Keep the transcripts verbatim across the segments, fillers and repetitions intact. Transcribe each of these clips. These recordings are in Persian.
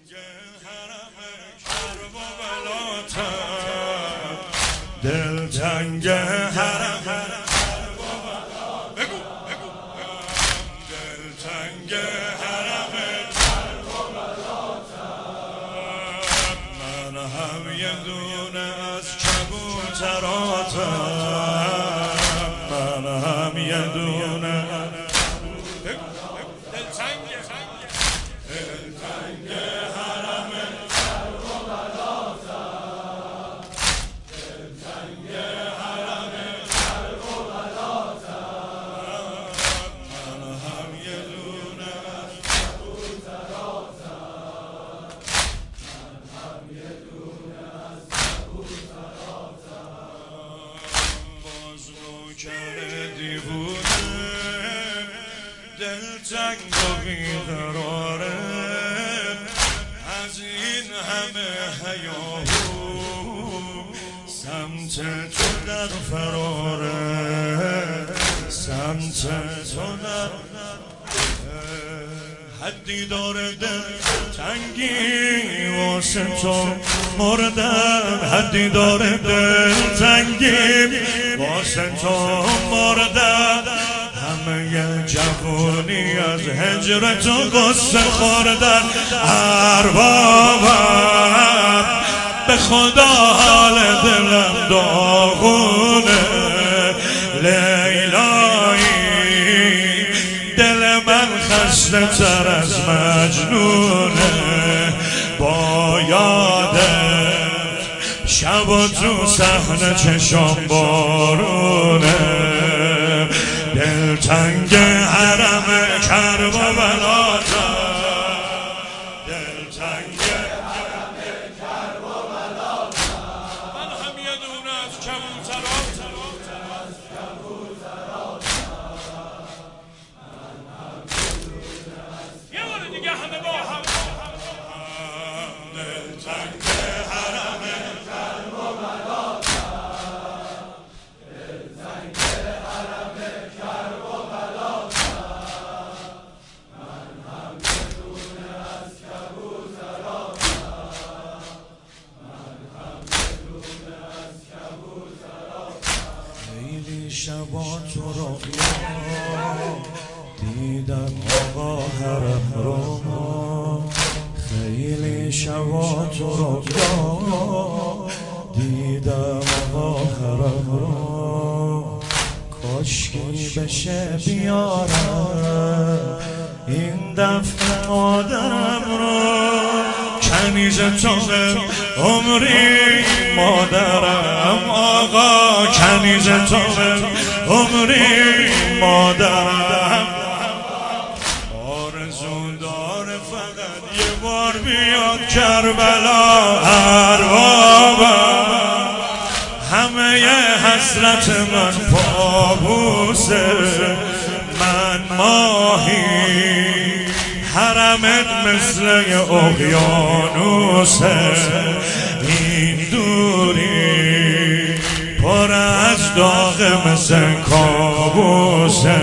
دلتنگ حرم بگو بگو دلتنگ حرم من هم یه دونه از کبوتراتم من هم یه دونه بگو دلتنگ دلتنگ حرم دیوونه دلتنگ و بیقراره از این همه هیاهو سمت تو در فراره سمت تو در حدی داره دل تنگی واسه تو مردن حدی داره دل تنگی واسه تو مردن همه جوونی از هجر تو قصه خوردن اربابم به خدا حال دلم داغونه لیلایی دل من خسته تر از مجنونه با یادت شب و تو صحنه چشم بارونه دلتنگ حرم کرب و بلاتا دلتنگ حرم کرب و بلاتا من هم یه دونه از کبوتراتم یه بار دیگه همه با هم دلتنگ حرم کرب و بلاتا دلتنگ حرم کرب و بلاتا من هم یه دونه از کبوتراتم من هم یه دونه از کبوتراتم خیلی شبا تو رویا دیدم آقا حرم رو خیلی شبا تو رویا دیدم آقا حرم رو کاشکی بشه بیارم این دفعه مادرم رو کنیز تو عمری مادرم آقا کنیز تو عمری مادرم آرزو داره فقط یه بار بیاد کربلا اربابم همه ی حسرت من پابوسه من ماهی حرمت مثل یه اقیانوسه این دوری پر از داغ مثل کابوسه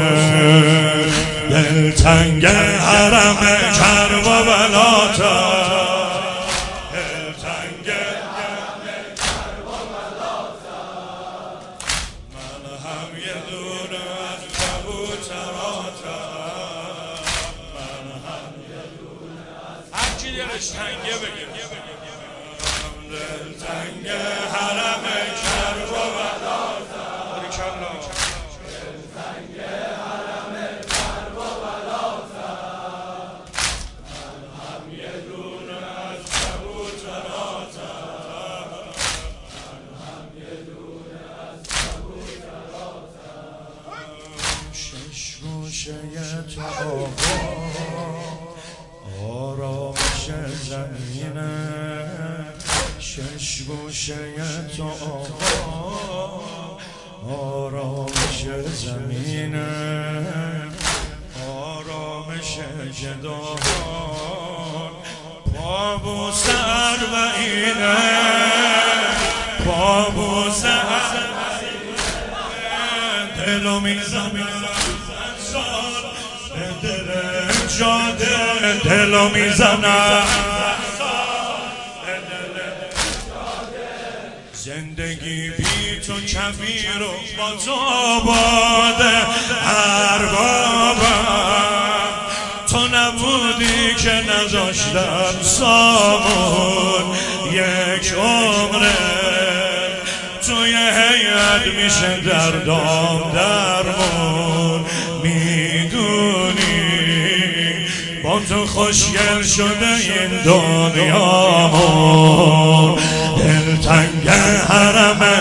دلتنگ حرم کرب و بلاتا دلتنگ حرم کرب و بلاتا من هم یه دونه از کبوتراتم من هم یه دونه از هر کی دلش تنگه بگه دلتنگ حرم کرب و بلاتا دلتنگ حرم کرب و بلاتا من هم یه دونه از کبوتراتم من هم یه دونه از کبوتراتم شش گوشه تو آقا آرامش زمینه شش گوشه تو آقا آرامش زمینه آرامش جداهان پابوس اربعینه پابوس اربعینه دلو میزنم دل جاده دلو میزنم زندگی بی تو کبیر و با تو باده اربابم، تو نبودی که نذاشتم سامون یک عمره توی هیئت میشه دردام درمون. میدونی با تو خوشگل شده این دنیامون، دلتنگ حرم